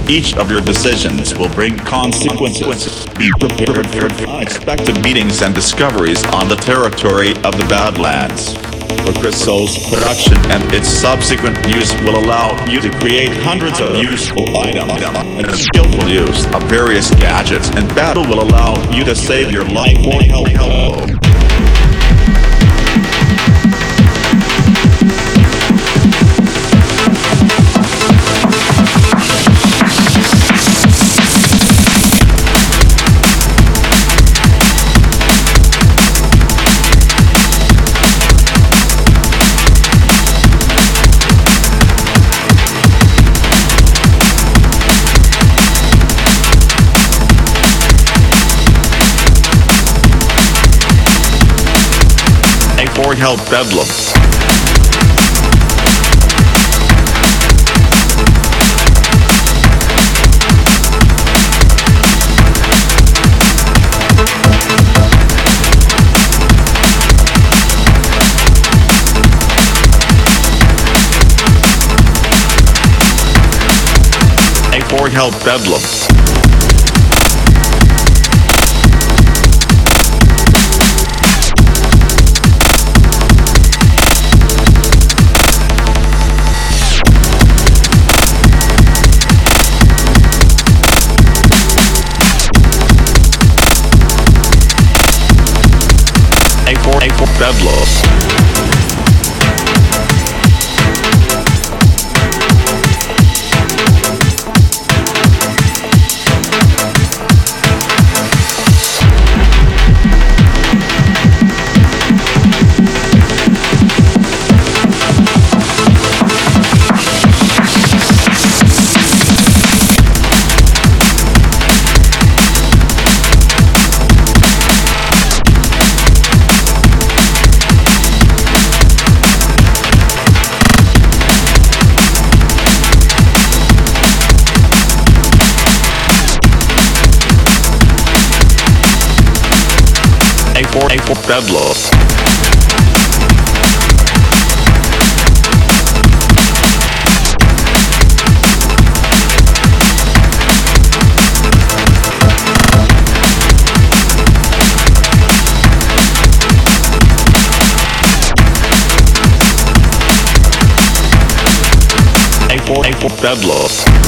Each of your decisions will bring consequences. Be prepared for unexpected meetings and discoveries on the territory of the Badlands. For Chris Soul's production and its subsequent use will allow you to create hundreds of useful items and a skillful use of various gadgets, and battle will allow you to save your life or help. For help Bedlam. For help Bedlam. For Bedlam. For Bedlam. For Bedlam.